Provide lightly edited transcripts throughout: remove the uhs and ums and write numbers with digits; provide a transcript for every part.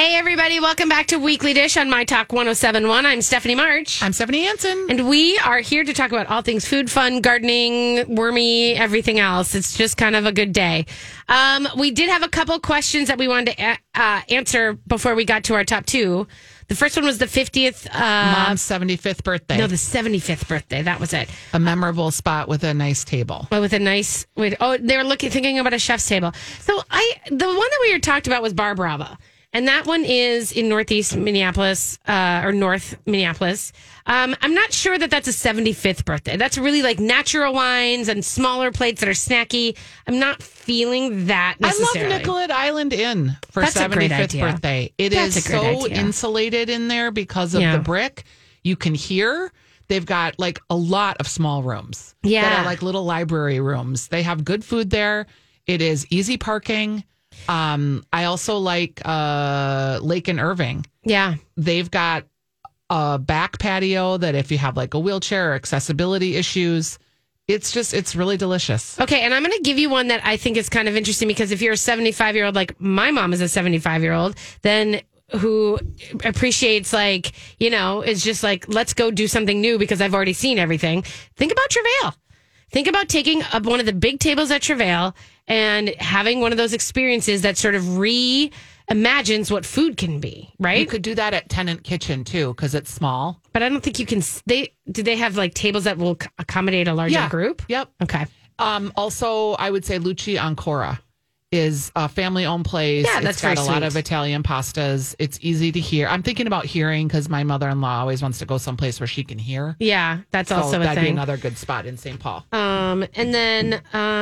Hey, everybody. Welcome back to Weekly Dish on My Talk 1071. I'm Stephanie March. I'm Stephanie Hansen. And we are here to talk about all things food, fun, gardening, wormy, everything else. It's just kind of a good day. We did have a couple questions that we wanted to answer before we got to our top two. The first one was the 50th... Mom's 75th birthday. No, the 75th birthday. That was it. A memorable spot with a nice table. Oh, with a nice... they were thinking about a chef's table. So the one that we talked about was Bar Brava. And that one is in Northeast Minneapolis, or North Minneapolis. I'm not sure that that's a 75th birthday. That's really like natural wines and smaller plates that are snacky. I'm not feeling that necessarily. I love Nicollet Island Inn for 75th birthday. That's is so insulated in there because of the brick. You can hear. They've got like a lot of small rooms that are like little library rooms. They have good food there. It is easy parking. I also like Lake and Irving. Yeah. They've got a back patio that if you have like a wheelchair or accessibility issues, it's really delicious. Okay, and I'm going to give you one that I think is kind of interesting because if you're a 75-year-old, like my mom is a 75-year-old, then who appreciates is just like, let's go do something new because I've already seen everything. Think about Travail. Think about taking up one of the big tables at Travail and having one of those experiences that sort of reimagines what food can be, right? You could do that at Tenant Kitchen, too, because it's small. But I don't think you can... Do they have, like, tables that will accommodate a larger group? Yep. Okay. Also, I would say Luci Ancora is a family-owned place. Yeah, that's got a lot of Italian pastas. It's easy to hear. I'm thinking about hearing because my mother-in-law always wants to go someplace where she can hear. Yeah, that's also a thing. That'd be another good spot in St. Paul. And then,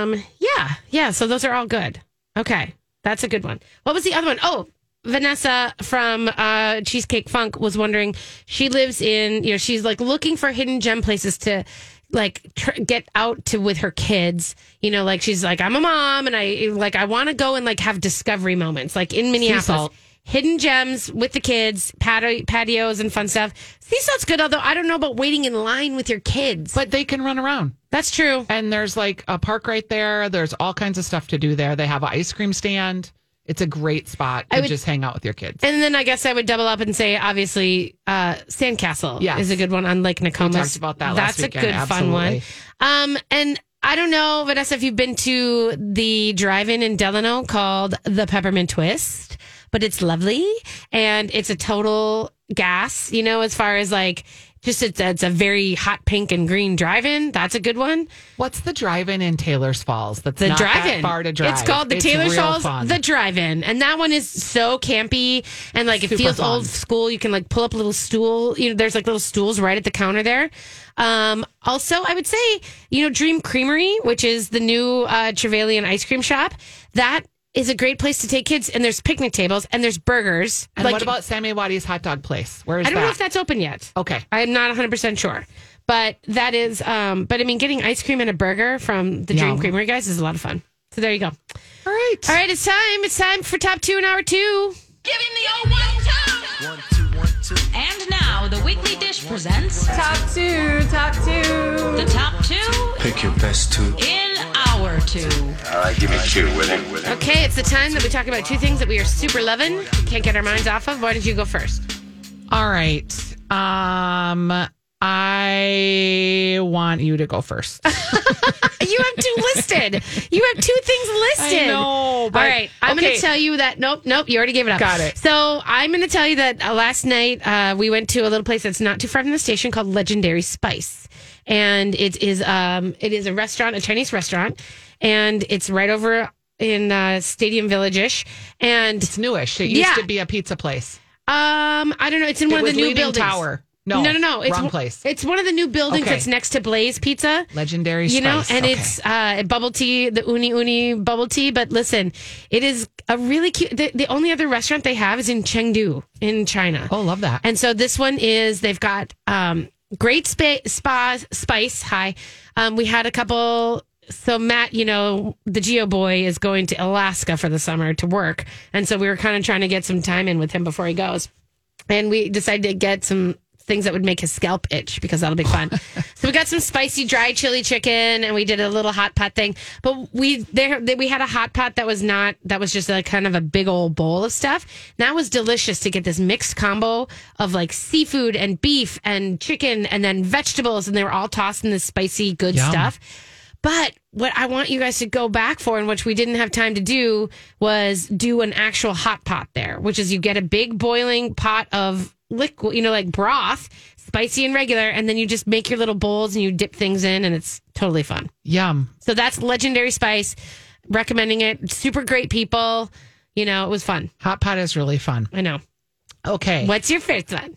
so those are all good. Okay, that's a good one. What was the other one? Oh, Vanessa from Cheesecake Funk was wondering, she lives in, she's like looking for hidden gem places to get out to with her kids, she's like, I'm a mom and I want to go and like have discovery moments, like in Minneapolis, hidden gems with the kids, patios and fun stuff. Sea salt's good, although I don't know about waiting in line with your kids. But they can run around. That's true. And there's like a park right there. There's all kinds of stuff to do there. They have an ice cream stand. It's a great spot to just hang out with your kids. And then I guess I would double up and say, obviously, Sandcastle is a good one on Lake Nokomis. We talked about that That's last weekend. A good, fun one. And I don't know, Vanessa, if you've been to the drive-in in Delano called the Peppermint Twist, but it's lovely. And it's a total gas, as far as like... it's a very hot pink and green drive-in. That's a good one. What's the drive-in in Taylor's Falls? That's the not drive-in. That far to drive. It's called the Taylor's Falls, the drive-in. And that one is so campy and like Super it feels fun. Old school. You can like pull up a little stool. There's like little stools right at the counter there. Also, I would say, Dream Creamery, which is the new Trevelyan ice cream shop. That is a great place to take kids, and there's picnic tables, and there's burgers. And what about Sammy Waddy's hot dog place? Where is that? I don't know if that's open yet. Okay. I'm not 100% sure. But that is, getting ice cream and a burger from the Dream Creamery guys is a lot of fun. So there you go. All right. All right, it's time. It's time for Top 2 in Hour 2. Give him the old 1, 2. 1, 2, 1, 2. And now, the Weekly Dish presents... Top 2. The Top 2... Pick your best 2. In Hour 2. All right, give me 2 with it. Okay, it's the time that we talk about 2 things that we are super loving, can't get our minds off of. Why don't you go first? All right. I want you to go first. You have 2 listed. You have 2 things listed. I know. All right. I'm going to tell you that. Nope. You already gave it up. Got it. So I'm going to tell you that last night we went to a little place that's not too far from the station called Legendary Spice. And it is a restaurant, a Chinese restaurant. And it's right over in Stadium Village-ish. And it's newish. It used to be a pizza place. I don't know. It's in one of the new buildings. Tower. No. It's wrong place. It's one of the new buildings that's next to Blaze Pizza. Legendary Spice. And it's bubble tea, the uni bubble tea. But listen, it is a really cute. The only other restaurant they have is in Chengdu in China. Oh, love that. And so this one they've got great spice. Hi. We had a couple. So Matt, the Geo boy is going to Alaska for the summer to work. And so we were kind of trying to get some time in with him before he goes. And we decided to get some things that would make his scalp itch because that'll be fun. So we got some spicy dry chili chicken and we did a little hot pot thing. But we had a hot pot that was just like kind of a big old bowl of stuff. And that was delicious to get this mixed combo of like seafood and beef and chicken and then vegetables, and they were all tossed in this spicy good stuff. But what I want you guys to go back for, and which we didn't have time to do, was do an actual hot pot there, which is you get a big boiling pot of liquid, like broth, spicy and regular, and then you just make your little bowls and you dip things in, and it's totally fun. Yum. So that's Legendary Spice. Recommending it. Super great people. It was fun. Hot pot is really fun. I know. Okay. What's your first one?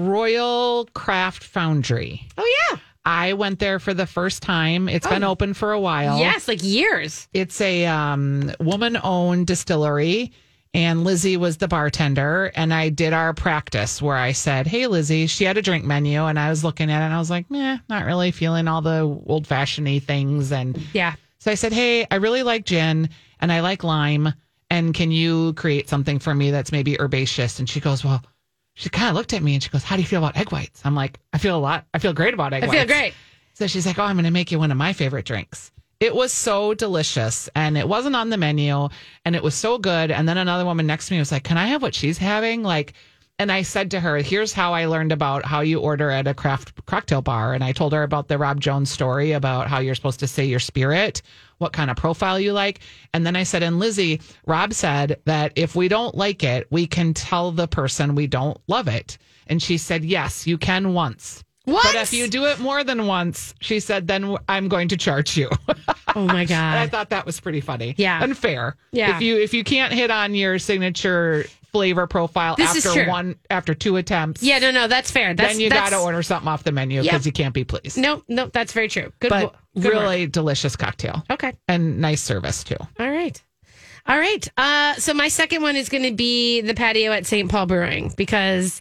Royal Craft Foundry. Oh, yeah. I went there for the first time. It's been open for a while. Yes, like years. It's a woman-owned distillery, and Lizzie was the bartender, and I did our practice where I said, hey, Lizzie, she had a drink menu, and I was looking at it, and I was like, not really feeling all the old-fashioned-y things. And yeah. So I said, hey, I really like gin, and I like lime, and can you create something for me that's maybe herbaceous? And she goes, well, she kind of looked at me and she goes, how do you feel about egg whites? I'm like, I feel great about egg whites. I feel great. So she's like, oh, I'm going to make you one of my favorite drinks. It was so delicious, and it wasn't on the menu, and it was so good. And then another woman next to me was like, can I have what she's having? And I said to her, here's how I learned about how you order at a craft cocktail bar. And I told her about the Rob Jones story about how you're supposed to say your spirit, what kind of profile you like. And then I said, and Lizzie, Rob said that if we don't like it, we can tell the person we don't love it. And she said, yes, you can once. What? But if you do it more than once, she said, then I'm going to charge you. Oh, my God. And I thought that was pretty funny. Yeah. And fair. Yeah. If you can't hit on your signature flavor profile after two attempts. Yeah, no, that's fair. Then you got to order something off the menu because you can't be pleased. No, that's very true. Good really work. Delicious cocktail. Okay. And nice service, too. All right. So my second one is going to be the patio at St. Paul Brewing because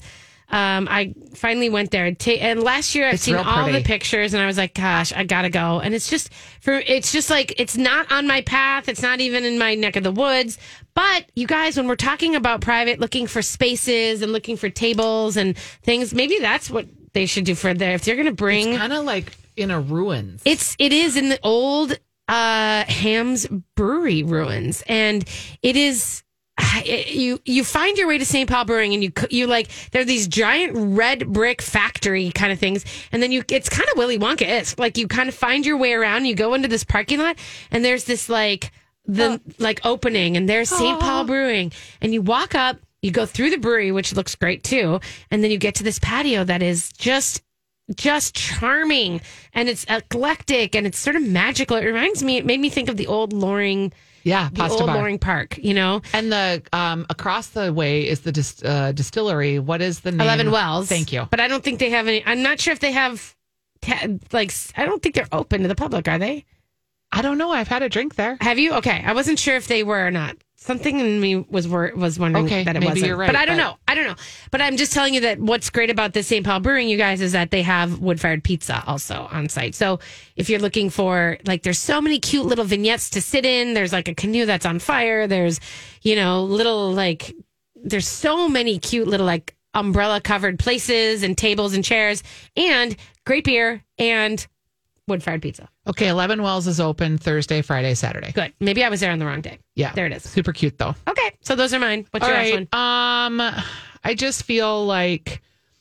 I finally went there. And last year I've seen all the pictures and I was like, gosh, I got to go. And it's just like, it's not on my path. It's not even in my neck of the woods. But you guys, when we're talking about private, looking for spaces and looking for tables and things, maybe that's what they should do for there. If they're going to bring. It's kind of like in a ruins. It is in the old Ham's Brewery ruins. And it is. You find your way to St. Paul Brewing and you like, there are these giant red brick factory kind of things. And then it's kind of Willy Wonka-esque. Like you kind of find your way around, you go into this parking lot and there's this opening and there's St. Paul Brewing and you walk up, you go through the brewery, which looks great too. And then you get to this patio that is just charming and it's eclectic and it's sort of magical. It made me think of the old Loring. Yeah, the old Loring Park, And the across the way is the distillery. What is the name? 11 Wells. Thank you. But I don't think they have any. I'm not sure if they have, I don't think they're open to the public, are they? I don't know. I've had a drink there. Have you? Okay. I wasn't sure if they were or not. Something in me was wondering that it wasn't. You're right, but I don't know. But I'm just telling you that what's great about this St. Paul Brewing, you guys, is that they have wood-fired pizza also on site. So if you're looking for, there's so many cute little vignettes to sit in. There's a canoe that's on fire. There's, there's so many cute little umbrella-covered places and tables and chairs and great beer and wood-fired pizza. Okay, 11 Wells is open Thursday, Friday, Saturday. Good. Maybe I was there on the wrong day. Yeah. There it is. Super cute, though. Okay, so those are mine. What's your last one? I just feel like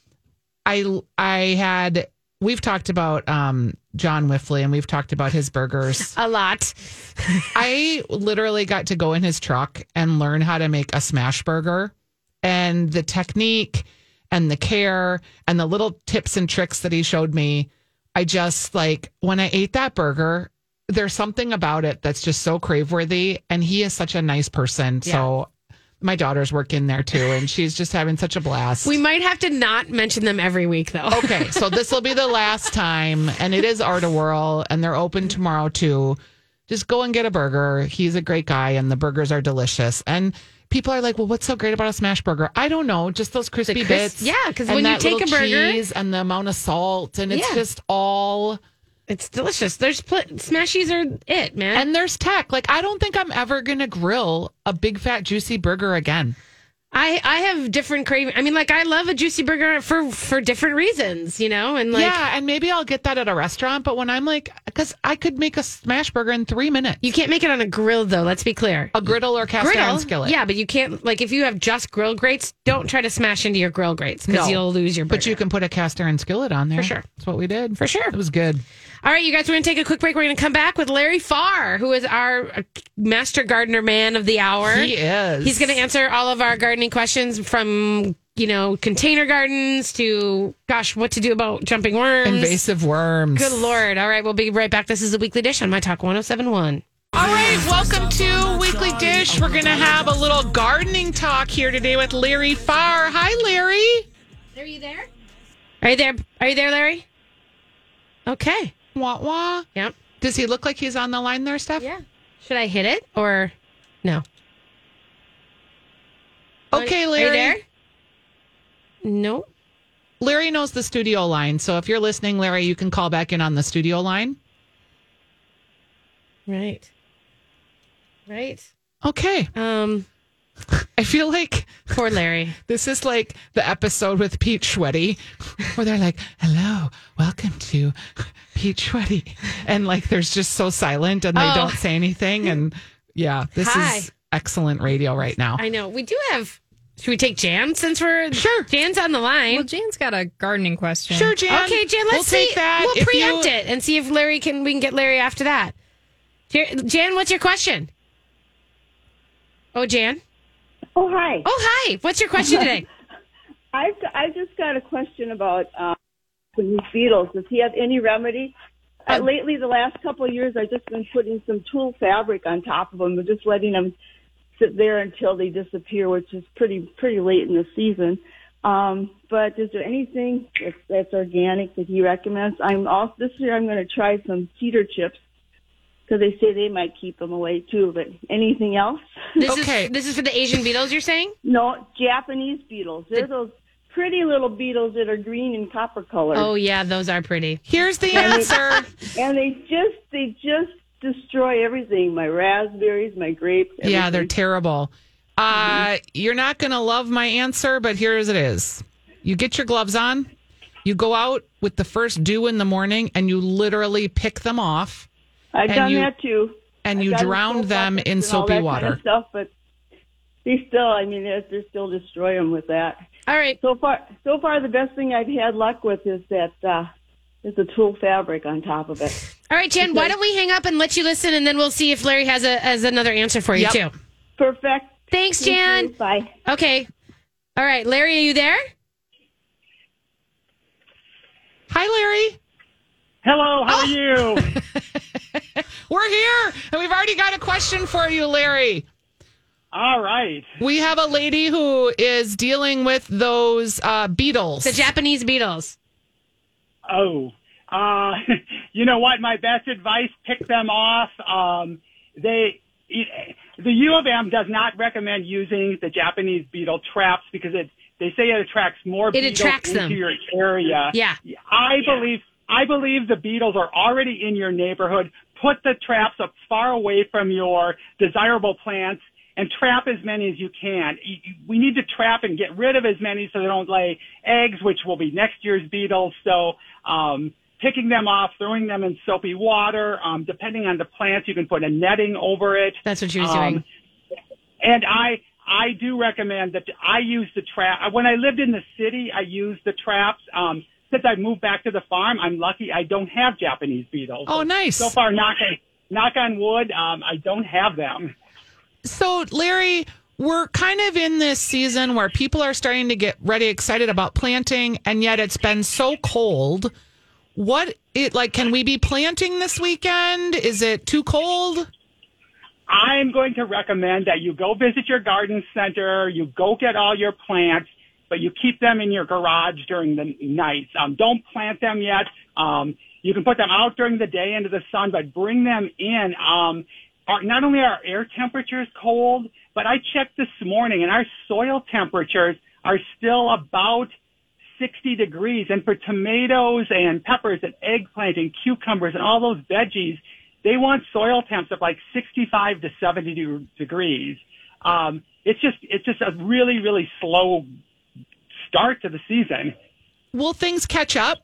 we've talked about John Wifley and we've talked about his burgers. A lot. I literally got to go in his truck and learn how to make a smash burger and the technique and the care and the little tips and tricks that he showed me. I just when I ate that burger, there's something about it that's just so crave-worthy. And he is such a nice person. Yeah. So my daughter's working there too. And she's just having such a blast. We might have to not mention them every week though. Okay. So this will be the last time. And it is Art-A-Whirl and they're open tomorrow too. Just go and get a burger. He's a great guy and the burgers are delicious. And people are like, well, what's so great about a smash burger? I don't know. Just those crispy bits. Yeah, because when you take a burger. Cheese and the amount of salt. And it's just all. It's delicious. There's smashies are it, man. And there's tech. I don't think I'm ever going to grill a big, fat, juicy burger again. I have different craving. I mean, like, I love a juicy burger for different reasons, and like, yeah, and maybe I'll get that at a restaurant. But when I'm like, because I could make a smash burger in 3 minutes. You can't make it on a grill, though. Let's be clear. A griddle or cast iron skillet. Yeah, but you can't. Like, if you have just grill grates, don't try to smash into your grill grates because you'll lose your burger. But you can put a cast iron skillet on there. For sure. That's what we did. For sure. It was good. All right, you guys, we're going to take a quick break. We're going to come back with Larry Farr, who is our master gardener man of the hour. He is. He's going to answer all of our gardening questions from, container gardens to, what to do about jumping worms. Invasive worms. Good Lord. All right, we'll be right back. This is the Weekly Dish on My Talk 107.1. All right, welcome to Weekly Dish. We're going to have a little gardening talk here today with Larry Farr. Hi, Larry. Are you there? Are you there, Larry? Okay. Wah, wah. Yep. Does he look like he's on the line there, Steph? Yeah. Should I hit it or no? Okay, Larry. Are you there? No. Larry knows the studio line, so if you're listening, Larry, you can call back in on the studio line. Right. Okay. I feel like poor Larry. This is like the episode with Pete Schweddy where they're like, hello, welcome to Pete Schweddy. And like, there's just so silent and they don't say anything. And yeah, this is excellent radio right now. I know. We do have, should we take Jan since we're, sure. Jan's on the line. Well, Jan's got a gardening question. Sure, Jan. Okay, Jan, let's see. Take that. We'll preempt it and see if we can get Larry after that. Jan, what's your question? Oh, Jan? Oh, hi. What's your question today? I've just got a question about these beetles. Does he have any remedy? Lately, the last couple of years, I've just been putting some tulle fabric on top of them and just letting them sit there until they disappear, which is pretty late in the season. But is there anything that's organic that he recommends? This year I'm going to try some cedar chips, because they say they might keep them away too. But anything else? This is for the Asian beetles, you're saying? No, Japanese beetles. They're those pretty little beetles that are green and copper colored. Oh yeah, those are pretty. Here's the answer. And they just destroy everything. My raspberries, my grapes. Everything. Yeah, they're terrible. You're not going to love my answer, but here's it is. You get your gloves on. You go out with the first dew in the morning, and you literally pick them off. I've done that too. And you drown them in soapy water. Kind of stuff, but they still destroy them with that. All right. So far, the best thing I've had luck with is the tulle fabric on top of it. All right, Jen, why don't we hang up and let you listen, and then we'll see if Larry has another answer for you, too. Perfect. Thanks, Jan. Bye. Okay. All right, Larry, are you there? Hi, Larry. Hello, how are you? We're here, and we've already got a question for you, Larry. All right. We have a lady who is dealing with those beetles. The Japanese beetles. Oh, you know what? My best advice, pick them off. The U of M does not recommend using the Japanese beetle traps because they say it attracts more beetles into your area. Yeah. I believe the beetles are already in your neighborhood. Put the traps up far away from your desirable plants and trap as many as you can. We need to trap and get rid of as many so they don't lay eggs, which will be next year's beetles. So picking them off, throwing them in soapy water, depending on the plants, you can put a netting over it. That's what she was doing. And I do recommend that I use the trap. When I lived in the city, I used the traps. Since I moved back to the farm, I'm lucky I don't have Japanese beetles. Oh, nice. So far, knock on wood, I don't have them. So, Larry, we're kind of in this season where people are starting to get excited about planting, and yet it's been so cold. Can we be planting this weekend? Is it too cold? I'm going to recommend that you go visit your garden center, you go get all your plants, but you keep them in your garage during the night. Don't plant them yet. You can put them out during the day into the sun, but bring them in. Not only are air temperatures cold, but I checked this morning and our soil temperatures are still about 60 degrees. And for tomatoes and peppers and eggplant and cucumbers and all those veggies, they want soil temps of like 65 to 70 degrees. it's just a really, really slow start to the season. Will things catch up?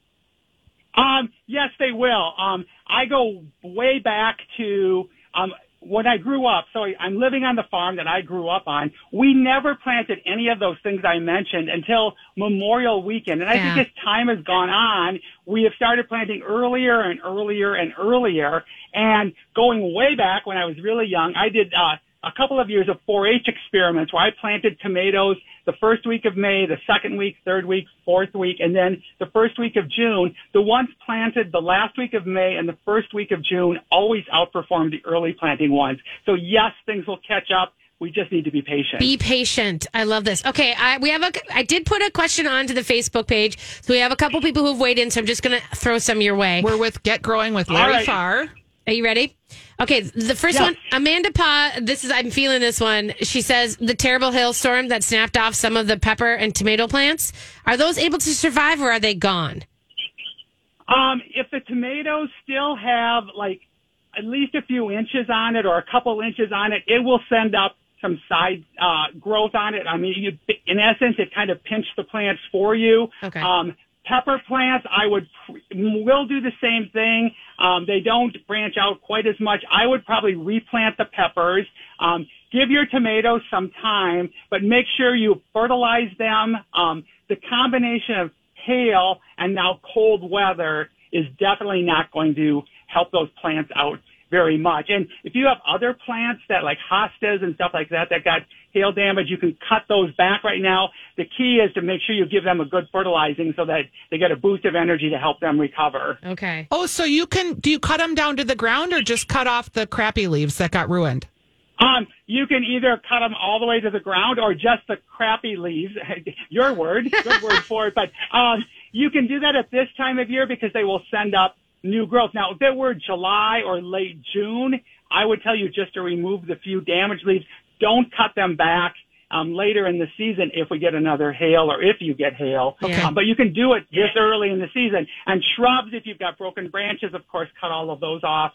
Yes, they will. I go way back to when I grew up. So I'm living on the farm that I grew up on. We never planted any of those things I mentioned until Memorial Weekend. And I think as time has gone on, we have started planting earlier and earlier and earlier. And going way back when I was really young, I did a couple of years of 4-H experiments where I planted tomatoes the first week of May, the second week, third week, fourth week, and then the first week of June. The ones planted the last week of May and the first week of June always outperformed the early planting ones. So yes, things will catch up. We just need to be patient. Be patient. I love this. Okay, I did put a question onto the Facebook page, so we have a couple people who've weighed in, so I'm just going to throw some your way. We're with Get Growing with Larry Farr. Are you ready? Okay, the first one, Amanda Pa, I'm feeling this one. She says the terrible hailstorm that snapped off some of the pepper and tomato plants, are those able to survive or are they gone? If the tomatoes still have like at least a few inches on it or a couple inches on it, it will send up some side growth on it. I mean, in essence, it kind of pinched the plants for you. Okay. Pepper plants, will do the same thing. They don't branch out quite as much. I would probably replant the peppers. Give your tomatoes some time, but make sure you fertilize them. The combination of hail and now cold weather is definitely not going to help those plants out very much. And if you have other plants that like hostas and stuff like that got hail damage, you can cut those back right now. The key is to make sure you give them a good fertilizing so that they get a boost of energy to help them recover. Okay. Oh, so do you cut them down to the ground or just cut off the crappy leaves that got ruined? You can either cut them all the way to the ground or just the crappy leaves. Your word, good word for it. But you can do that at this time of year because they will send up new growth. Now, if it were July or late June, I would tell you just to remove the few damaged leaves. Don't cut them back later in the season if we get another hail or if you get hail. Okay. But you can do it this early in the season. And shrubs, if you've got broken branches, of course, cut all of those off.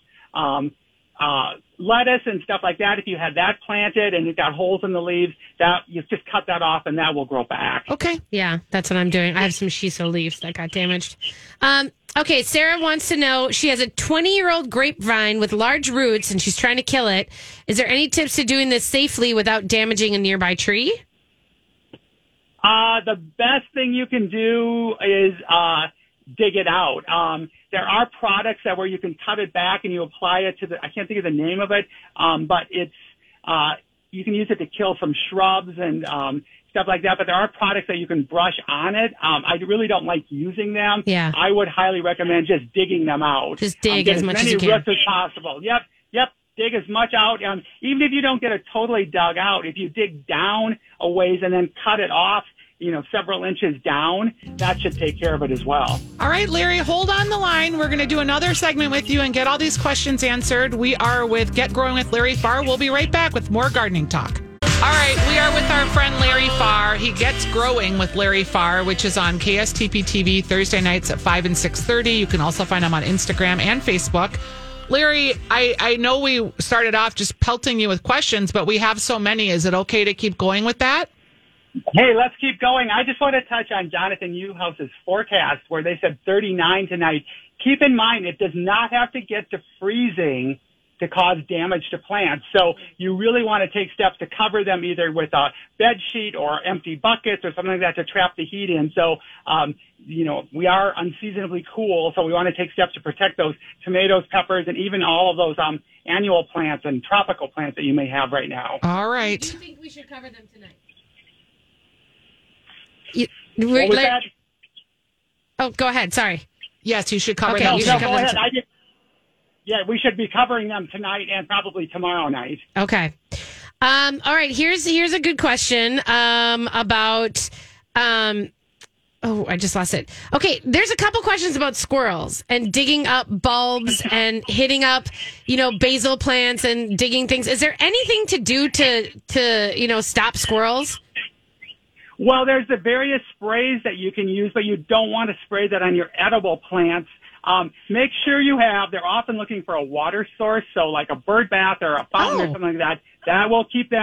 Lettuce and stuff like that, if you had that planted and it got holes in the leaves, that you just cut that off and that will grow back. Okay. Yeah, that's what I'm doing. I have some shiso leaves that got damaged. Okay, Sarah wants to know, she has a 20-year-old grapevine with large roots and she's trying to kill it. Is there any tips to doing this safely without damaging a nearby tree? The best thing you can do is dig it out. There are products where you can cut it back and you apply it to I can't think of the name of it, but it's you can use it to kill some shrubs and stuff like that. But there are products that you can brush on it. I really don't like using them. Yeah. I would highly recommend just digging them out. Just dig as much as you can. As many roots as possible. Yep. Dig as much out. Even if you don't get it totally dug out, if you dig down a ways and then cut it off, several inches down, that should take care of it as well. All right, Larry, hold on the line. We're going to do another segment with you and get all these questions answered. We are with Get Growing with Larry Farr. We'll be right back with more gardening talk. All right, we are with our friend Larry Farr. He Gets Growing with Larry Farr, which is on KSTP TV Thursday nights at 5 and 6:30. You can also find him on Instagram and Facebook. Larry, I know we started off just pelting you with questions, but we have so many. Is it okay to keep going with that? Hey, let's keep going. I just want to touch on Jonathan Newhouse's forecast where they said 39 tonight. Keep in mind, it does not have to get to freezing to cause damage to plants. So you really want to take steps to cover them either with a bed sheet or empty buckets or something like that to trap the heat in. So, we are unseasonably cool, so we want to take steps to protect those tomatoes, peppers, and even all of those annual plants and tropical plants that you may have right now. All right. Do you think we should cover them tonight? Oh, go ahead. Sorry. Yes, you should cover them. Okay, you should cover them. Yeah, we should be covering them tonight and probably tomorrow night. Okay. All right. Here's a good question about. I just lost it. Okay, there's a couple questions about squirrels and digging up bulbs and hitting up, basil plants and digging things. Is there anything to do to stop squirrels? Well, there's the various sprays that you can use, but you don't want to spray that on your edible plants. Make sure they're often looking for a water source, so like a bird bath or a fountain or something like that. That will keep them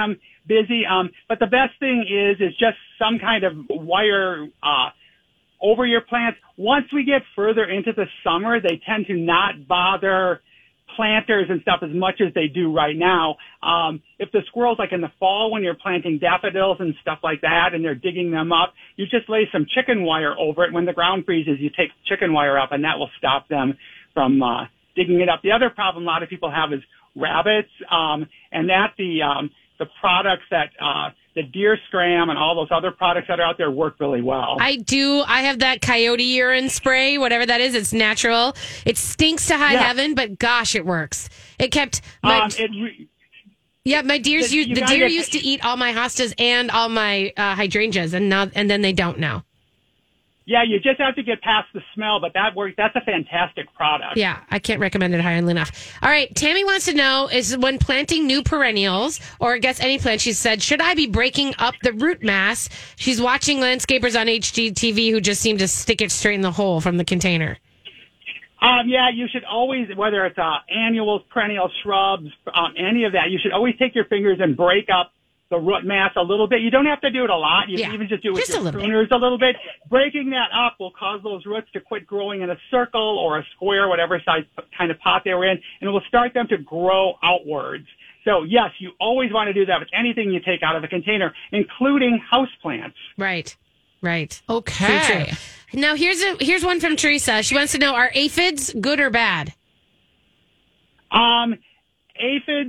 busy. But the best thing is just some kind of wire over your plants. Once we get further into the summer, they tend to not bother planters and stuff as much as they do right now. If the squirrels, like in the fall when you're planting daffodils and stuff like that and they're digging them up, you just lay some chicken wire over it. When the ground freezes, you take chicken wire up and that will stop them from digging it up. The other problem a lot of people have is rabbits, and that the products that the Deer Scram and all those other products that are out there work really well. I do. I have that coyote urine spray, whatever that is. It's natural. It stinks to high heaven, but gosh, it works. It kept my my deers. The deer used to eat all my hostas and all my hydrangeas, and then they don't now. Yeah, you just have to get past the smell, but that works. That's a fantastic product. Yeah, I can't recommend it highly enough. All right, Tammy wants to know, is when planting new perennials, or I guess any plant, she said, should I be breaking up the root mass? She's watching landscapers on HGTV who just seem to stick it straight in the hole from the container. Yeah, you should always, whether it's annuals, perennial shrubs, any of that, you should always take your fingers and break up the root mass a little bit. You don't have to do it a lot. You can even just do it with your pruners a little bit. Breaking that up will cause those roots to quit growing in a circle or a square, whatever size kind of pot they were in, and it will start them to grow outwards. So, yes, you always want to do that with anything you take out of a container, including houseplants. Right. Okay. Now, here's one from Teresa. She wants to know, are aphids good or bad? Aphids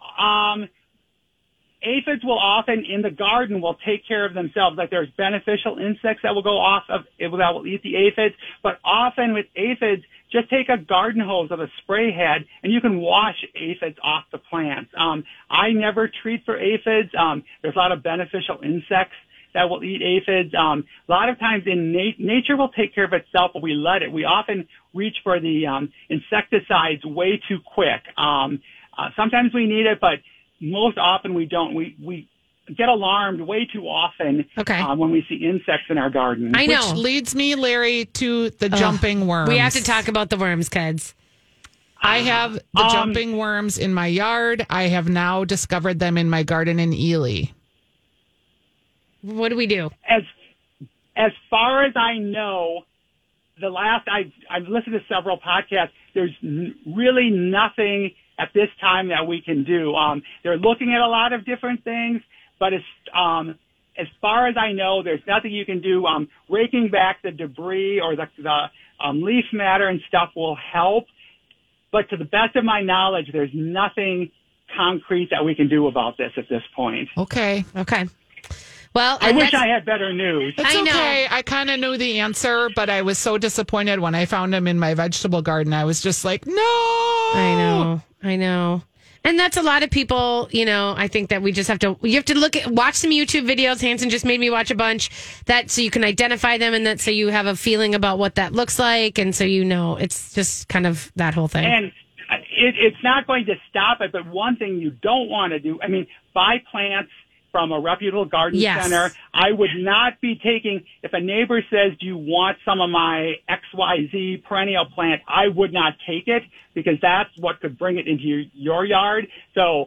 will often in the garden will take care of themselves. Like there's beneficial insects that will go off of it that will eat the aphids. But often with aphids, just take a garden hose with a spray head and you can wash aphids off the plants. I never treat for aphids. There's a lot of beneficial insects that will eat aphids. A lot of times in nature will take care of itself, but we let it. We often reach for the insecticides way too quick. Sometimes we need it, but most often we don't. We get alarmed way too often when we see insects in our garden. I know. Which leads me, Larry, to the jumping worms. We have to talk about the worms, kids. I have the jumping worms in my yard. I have now discovered them in my garden in Ely. What do we do? As far as I know, I've listened to several podcasts. There's really nothing at this time that we can do. They're looking at a lot of different things, but as far as I know, there's nothing you can do. Raking back the debris or the leaf matter and stuff will help, but to the best of my knowledge, there's nothing concrete that we can do about this at this point. Okay. Well, I wish I had better news. It's okay. I kind of knew the answer, but I was so disappointed when I found them in my vegetable garden. I was just like, no. I know. And that's a lot of people, I think that you have to watch some YouTube videos. Hanson just made me watch a bunch so you can identify them and so you have a feeling about what that looks like. And so, it's just kind of that whole thing. And it's not going to stop it. But one thing you don't want to do, buy plants from a reputable garden center. I would not be taking, if a neighbor says, do you want some of my XYZ perennial plant, I would not take it because that's what could bring it into your yard. So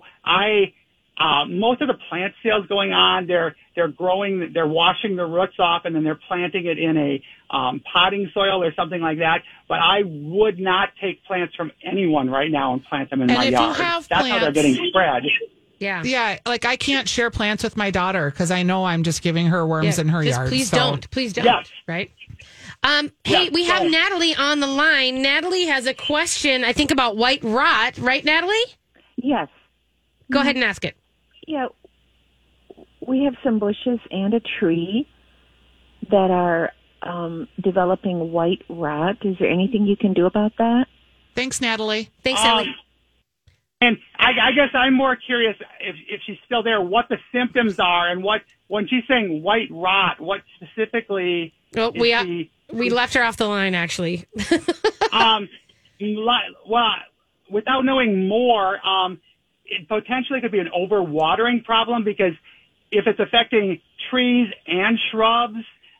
most of the plant sales going on, they're growing, they're washing the roots off and then they're planting it in a potting soil or something like that. But I would not take plants from anyone right now and plant them in my yard. That's how they're getting spread. Yeah. Like I can't share plants with my daughter because I know I'm just giving her worms in her yard. Please don't. Yes. Right. Hey, we have Natalie on the line. Natalie has a question, I think, about white rot. Right, Natalie? Yes. Go ahead and ask it. Yeah. We have some bushes and a tree that are developing white rot. Is there anything you can do about that? Thanks, Natalie. And I guess I'm more curious if she's still there, what the symptoms are and when she's saying white rot, what specifically we left her off the line, actually. Well, without knowing more, it potentially could be an overwatering problem because if it's affecting trees and shrubs,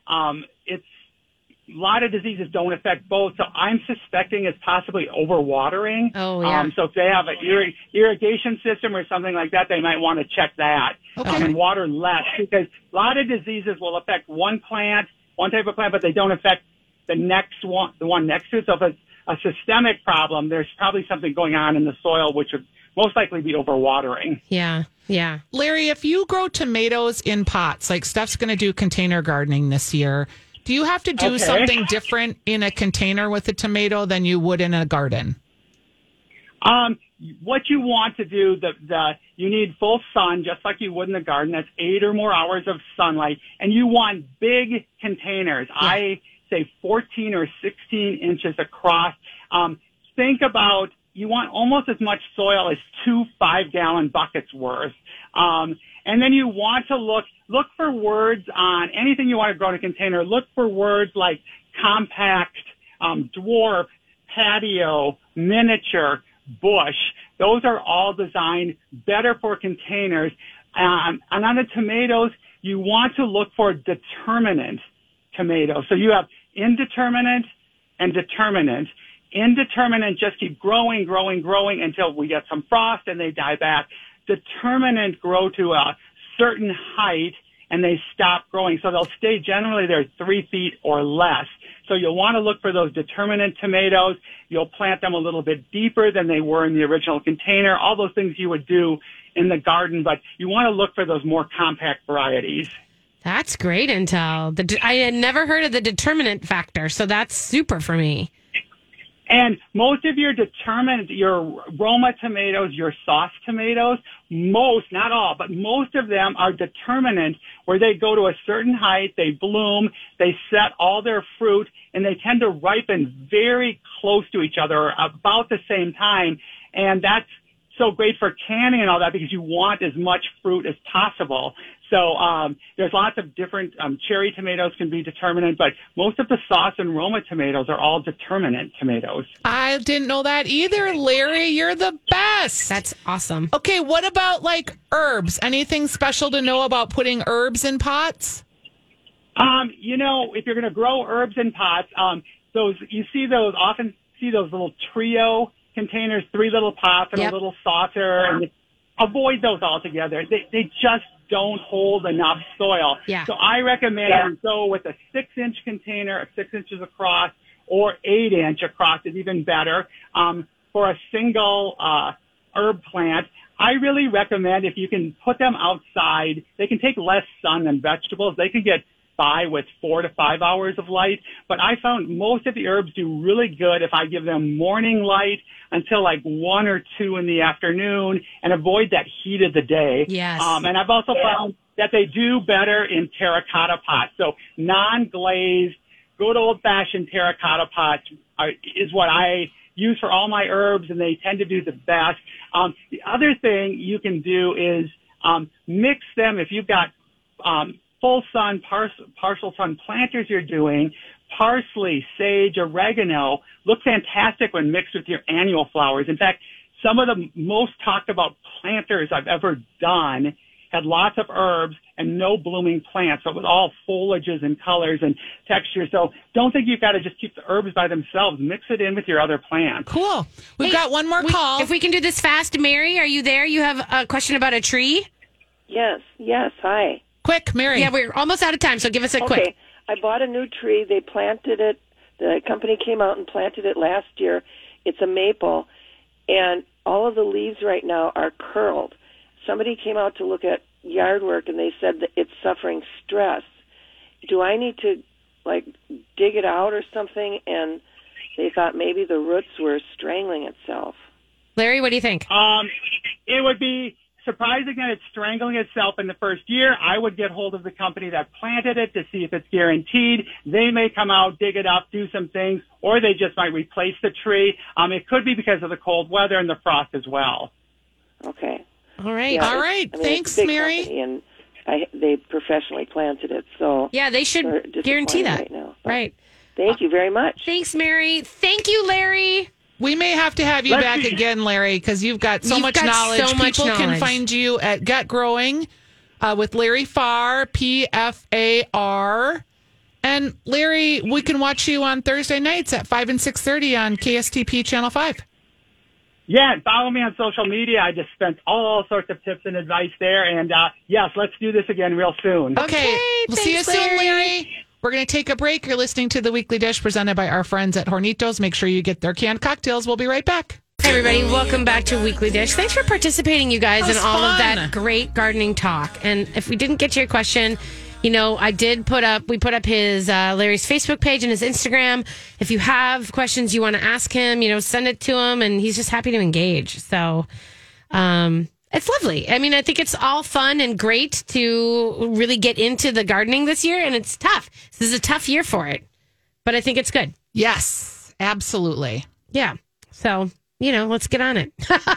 a lot of diseases don't affect both, so I'm suspecting it's possibly overwatering. Oh, yeah. So if they have an irrigation system or something like that, they might want to check that. and water less, because a lot of diseases will affect one type of plant, but they don't affect the one next to it. So if it's a systemic problem, there's probably something going on in the soil, which would most likely be overwatering. Yeah. Larry, if you grow tomatoes in pots, like Steph's going to do container gardening this year, do you have to do something different in a container with a tomato than you would in a garden? What you want to do, you need full sun, just like you would in the garden. That's 8 or more hours of sunlight. And you want big containers. Yeah. I say 14 or 16 inches across. Think about, you want almost as much soil as 2 5-gallon buckets worth. And then you want to look for words on anything you want to grow in a container. Look for words like compact, dwarf, patio, miniature, bush. Those are all designed better for containers. And on the tomatoes, you want to look for determinate tomatoes. So you have indeterminate and determinate. Indeterminate just keep growing until we get some frost and they die back. Determinate grow to a certain height and they stop growing. So they'll stay generally they're 3 feet or less. So you'll want to look for those determinate tomatoes. You'll plant them a little bit deeper than they were in the original container. All those things you would do in the garden, but you want to look for those more compact varieties. That's great intel. I had never heard of the determinant factor, so that's super for me. And most of your Roma tomatoes, your sauce tomatoes, not all, but most of them are determinate where they go to a certain height, they bloom, they set all their fruit, and they tend to ripen very close to each other about the same time. And that's so great for canning and all that because you want as much fruit as possible. So there's lots of different cherry tomatoes can be determinate, but most of the sauce and Roma tomatoes are all determinate tomatoes. I didn't know that either, Larry. You're the best. That's awesome. Okay, what about like herbs? Anything special to know about putting herbs in pots? If you're going to grow herbs in pots, often see those little trio containers, 3 little pots and a little saucer, and avoid those altogether. They just don't hold enough soil. Yeah. So I recommend you go with a 6-inch container, 6 inches across, or 8-inch across is even better. For a single herb plant, I really recommend if you can put them outside, they can take less sun than vegetables. They can get by with 4 to 5 hours of light. But I found most of the herbs do really good if I give them morning light until like 1 or 2 in the afternoon and avoid that heat of the day. Yes. And I've also found that they do better in terracotta pots. So non-glazed, good old-fashioned terracotta pots is what I use for all my herbs, and they tend to do the best. The other thing you can do is mix them if you've got full sun, partial sun planters you're doing. Parsley, sage, oregano look fantastic when mixed with your annual flowers. In fact, some of the most talked about planters I've ever done had lots of herbs and no blooming plants. So it was all foliages and colors and textures. So don't think you've got to just keep the herbs by themselves. Mix it in with your other plants. Cool. We've got one more call. If we can do this fast, Mary, are you there? You have a question about a tree? Yes. Hi. Quick, Mary. Yeah, we're almost out of time, so give us a quick. Okay. I bought a new tree. They planted it. The company came out and planted it last year. It's a maple, and all of the leaves right now are curled. Somebody came out to look at yard work, and they said that it's suffering stress. Do I need to, dig it out or something? And they thought maybe the roots were strangling itself. Larry, what do you think? It would be surprising that it's strangling itself in the first year. I would get hold of the company that planted it to see if it's guaranteed. They may come out, dig it up, do some things, or they just might replace the tree. It could be because of the cold weather and the frost as well. Okay. All right. Yeah, all right. Thanks, Mary. And they professionally planted it, so yeah, they should guarantee that. Right now. Right. Thank you very much. Thanks, Mary. Thank you, Larry. We may have to have you back again, Larry, because you've got so much knowledge. People can find you at Gut Growing with Larry Farr, PFAR. And Larry, we can watch you on Thursday nights at 5 and 6:30 on KSTP Channel 5. Yeah, and follow me on social media. I just spent all sorts of tips and advice there. And yes, let's do this again real soon. Okay. We'll see you soon, Larry. We're going to take a break. You're listening to The Weekly Dish presented by our friends at Hornitos. Make sure you get their canned cocktails. We'll be right back. Hey, everybody. Welcome back to Weekly Dish. Thanks for participating, you guys, in all of that great gardening talk. And if we didn't get to your question, we put up his Larry's Facebook page and his Instagram. If you have questions you want to ask him, send it to him, and he's just happy to engage. So, it's lovely. I mean, I think it's all fun and great to really get into the gardening this year, and it's tough. This is a tough year for it, but I think it's good. Yes, absolutely. Yeah. So, let's get on it.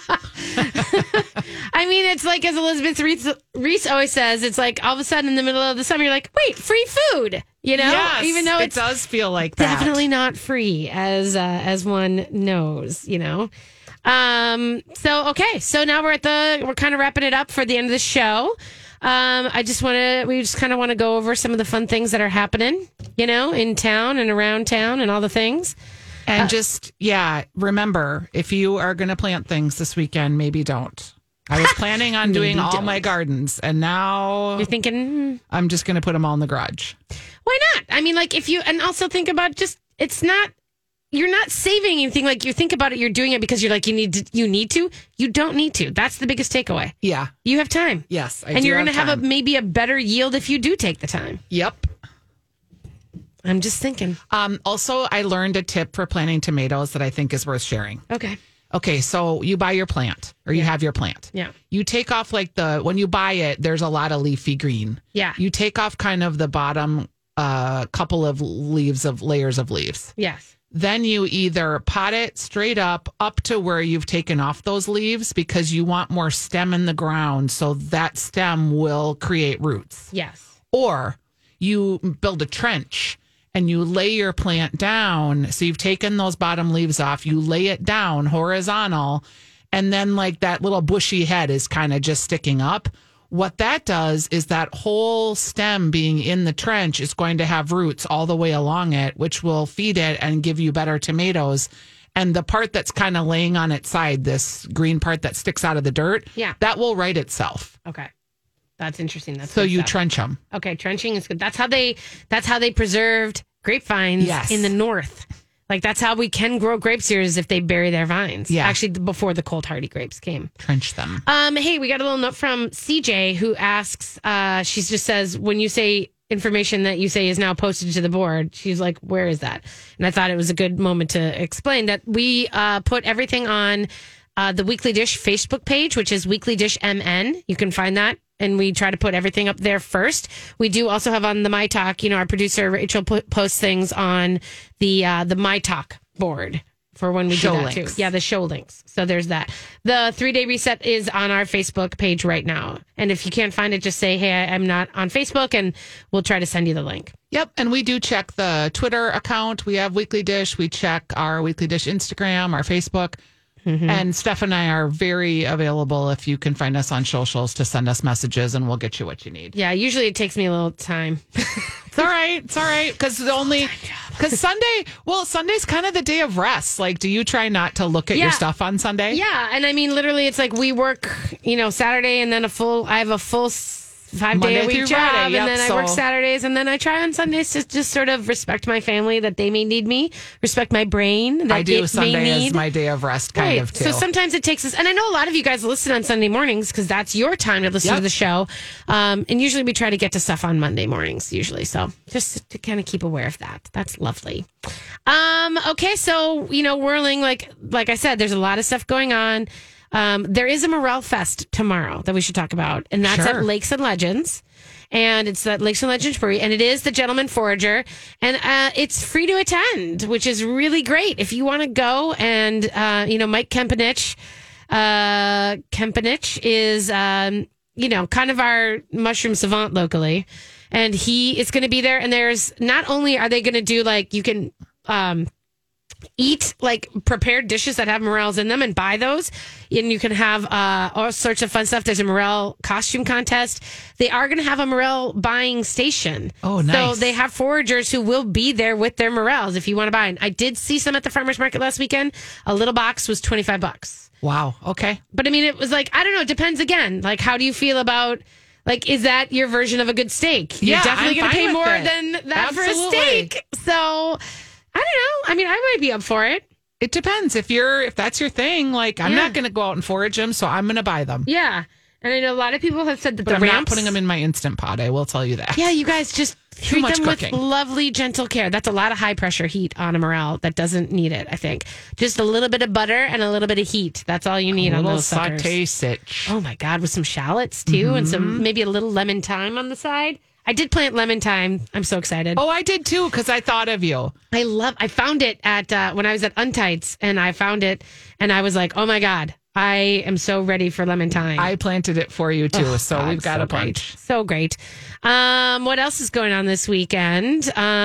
I mean, it's like, as Elizabeth Reese always says, it's like all of a sudden in the middle of the summer, you're like, wait, free food, Yes, even though it does feel like that. Definitely not free, as one knows, So now we're kind of wrapping it up for the end of the show. We just kind of want to go over some of the fun things that are happening, in town and around town and all the things. And remember, if you are going to plant things this weekend, maybe don't. I was planning on doing all my gardens, and now you're thinking, I'm just going to put them all in the garage. Why not? I mean, like, and also think about you're not saving anything. Like, you think about it, you're doing it because you're like, you need to. You don't need to. That's the biggest takeaway. Yeah. You have time. Yes. And you're going to have maybe a better yield if you do take the time. Yep. I'm just thinking. Also, I learned a tip for planting tomatoes that I think is worth sharing. Okay, so you buy your plant, or you have your plant. Yeah. You take off when you buy it, there's a lot of leafy green. Yeah. You take off kind of the bottom couple of layers of leaves. Yes. Then you either pot it straight up to where you've taken off those leaves, because you want more stem in the ground, so that stem will create roots. Yes. Or you build a trench and you lay your plant down. So you've taken those bottom leaves off, you lay it down horizontal, and then like that little bushy head is kind of just sticking up. What that does is that whole stem being in the trench is going to have roots all the way along it, which will feed it and give you better tomatoes. And the part that's kind of laying on its side, this green part that sticks out of the dirt, that will right itself. Okay. That's interesting. So you trench them. Okay, trenching is good. That's how they preserved grapevines in the north. Like, that's how we can grow grapes here, is if they bury their vines. Yeah. Actually, before the cold hardy grapes came. Trench them. Hey, we got a little note from CJ who asks, she just says, when you say information that you say is now posted to the board, she's like, where is that? And I thought it was a good moment to explain that we put everything on the Weekly Dish Facebook page, which is Weekly Dish MN. You can find that. And we try to put everything up there first. We do also have on the My Talk, our producer Rachel posts things on the My Talk board for when we do that too. Yeah, the show links. So there's that. The 3-day reset is on our Facebook page right now. And if you can't find it, just say, hey, I'm not on Facebook, and we'll try to send you the link. Yep. And we do check the Twitter account. We have Weekly Dish. We check our Weekly Dish Instagram, our Facebook. Mm-hmm. And Steph and I are very available if you can find us on socials to send us messages, and we'll get you what you need. Yeah, usually it takes me a little time. It's all right. Because Sunday's kind of the day of rest. Like, do you try not to look at your stuff on Sunday? Yeah. And I mean, literally, it's like we work, Saturday, and then I have a full 5-day-a-week job, and then I work Saturdays, and then I try on Sundays to just sort of respect my family, that they may need me, respect my brain that I do. Sunday is my day of rest, kind of, too. So sometimes it takes us, and I know a lot of you guys listen on Sunday mornings because that's your time to listen to the show, and usually we try to get to stuff on Monday mornings, usually, so just to kind of keep aware of that. That's lovely. Okay, so, whirling, like I said, there's a lot of stuff going on. There is a Morel Fest tomorrow that we should talk about, and that's at Lakes and Legends. And it's at Lakes and Legends Brewery, and it is the Gentleman Forager, and it's free to attend, which is really great. If you want to go, and Mike Kempenich is kind of our mushroom savant locally, and he is going to be there. And there's not only are they going to do you can eat prepared dishes that have morels in them and buy those, and you can have all sorts of fun stuff. There's a morel costume contest. They are going to have a morel buying station. Oh, nice. So they have foragers who will be there with their morels if you want to buy. And I did see some at the farmer's market last weekend. A little box was $25. Wow. Okay. But I mean, it was like, I don't know. It depends again. Like, how do you feel about, like, is that your version of a good steak? You're definitely going to pay more than that for a steak. So, I don't know. I mean, I might be up for it. It depends. If that's your thing, like, I'm not going to go out and forage them, so I'm going to buy them. Yeah. And I know a lot of people have said that I'm not putting them in my Instant Pot. I will tell you that. Yeah, you guys just treat them with lovely, gentle care. That's a lot of high pressure heat on a morel that doesn't need it, I think. Just a little bit of butter and a little bit of heat. That's all you need on those suckers. Saute sitch. Oh my God, with some shallots too, and maybe a little lemon thyme on the side. I did plant lemon thyme. I'm so excited. Oh, I did too, because I thought of you. I found it at when I was at Untights, and I found it, and I was like, oh my God. I am so ready for lemon thyme. I planted it for you too, we've got a bunch. So great. What else is going on this weekend?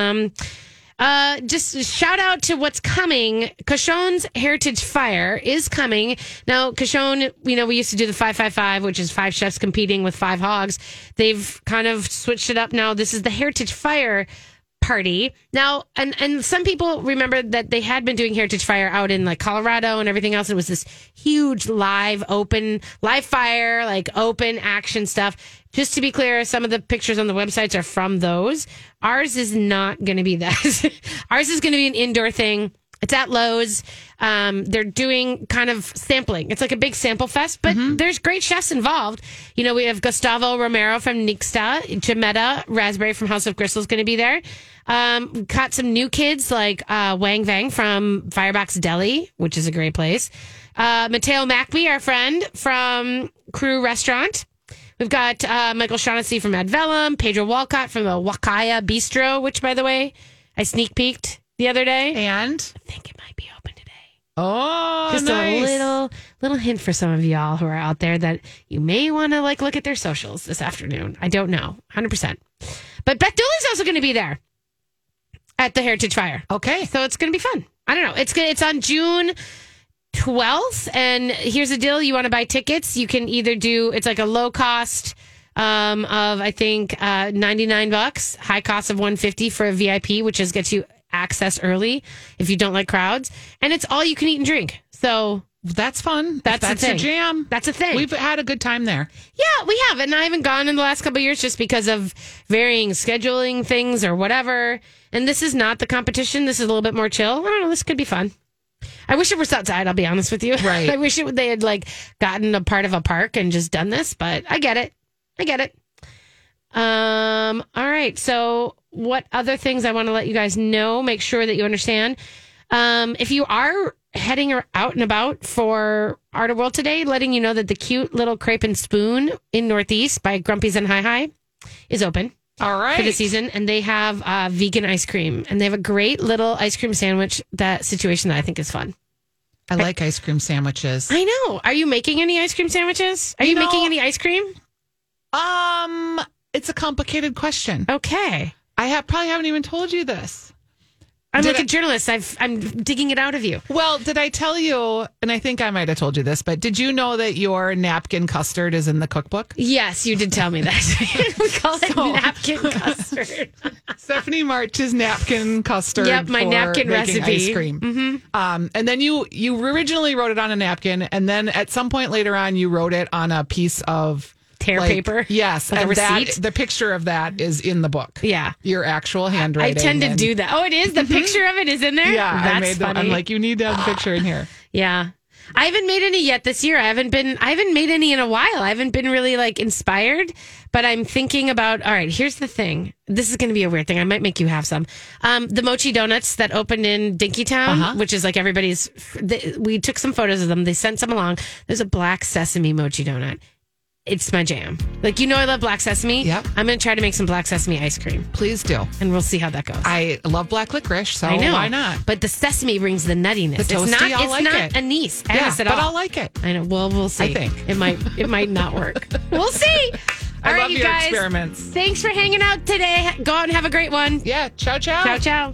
Just shout out to what's coming. Cochon's Heritage Fire is coming. Now, Cochon, we used to do the 5-5-5, which is 5 chefs competing with 5 hogs. They've kind of switched it up now. This is the Heritage Fire party now, and some people remember that they had been doing Heritage Fire out in like Colorado and everything else. It was this huge live fire, like open action stuff. Just to be clear, some of the pictures on the websites are from those. Ours is not going to be that. Ours is going to be an indoor thing. It's at Lowe's. They're doing kind of sampling. It's like a big sample fest, but there's great chefs involved. We have Gustavo Romero from Nixta, Jametta Raspberry from House of Gristle is going to be there. Caught some new kids like Wang Vang from Firebox Deli, which is a great place. Mateo Macby, our friend from Crew Restaurant. We've got Michael Shaughnessy from Ad Vellum, Pedro Walcott from the Wakaya Bistro, which, by the way, I sneak peeked the other day. And I think it might be open today. Oh, just nice. A little hint for some of y'all who are out there that you may want to look at their socials this afternoon. I don't know, 100%. But Beth Dooley's also going to be there at the Heritage Fire. Okay, so it's going to be fun. I don't know. It's on June 12th, and here's the deal: you want to buy tickets, you can either do it's like a low cost of I think $99, high cost of $150 for a VIP, which just gets you access early if you don't like crowds, and it's all you can eat and drink. So that's fun. That's your jam. That's a thing. We've had a good time there. Yeah, we have, and I haven't gone in the last couple of years just because of varying scheduling things or whatever. And this is not the competition. This is a little bit more chill. I don't know. This could be fun. I wish it was outside, I'll be honest with you. Right. I wish they had gotten a part of a park and just done this, but I get it. All right. So what other things I want to let you guys know, make sure that you understand. If you are heading out and about for Art of World today, letting you know that the cute little Crepe and Spoon in Northeast by Grumpy's and Hi Hi is open. All right. For the season, and they have vegan ice cream, and they have a great little ice cream sandwich situation that I think is fun. I like ice cream sandwiches. I know. Are you making any ice cream sandwiches? Are you making any ice cream? It's a complicated question. Okay. I probably haven't even told you this. I'm like a journalist. I'm digging it out of you. Well, did I tell you, and I think I might have told you this, but did you know that your napkin custard is in the cookbook? Yes, you did tell me that. We call it napkin custard. Stephanie March's napkin custard. Yep, my napkin recipe. Ice cream. Mm-hmm. And then you originally wrote it on a napkin, and then at some point later on, you wrote it on a piece of tear paper. Yes, like and a receipt. The picture of that is in the book. Yeah, your actual handwriting. I tend to do that. Oh, it is. The picture of it is in there. Yeah, that's funny. I'm like, you need to have the picture in here. Yeah, I haven't made any yet this year. I haven't made any in a while. I haven't been really inspired, but I'm thinking about. All right, here's the thing. This is going to be a weird thing. I might make you have some. The mochi donuts that opened in Dinkytown, which is everybody's. We took some photos of them. They sent some along. There's a black sesame mochi donut. It's my jam. I love black sesame. Yep. I'm going to try to make some black sesame ice cream. Please do. And we'll see how that goes. I love black licorice, so I know. Why not? But the sesame brings the nuttiness. The toasty, it's not anise at all. But I'll like it. I know. Well, we'll see. I think. It might not work. We'll see. All right, love you your guys. experiments. Thanks for hanging out today. Go out and have a great one. Yeah. Ciao, ciao. Ciao, ciao.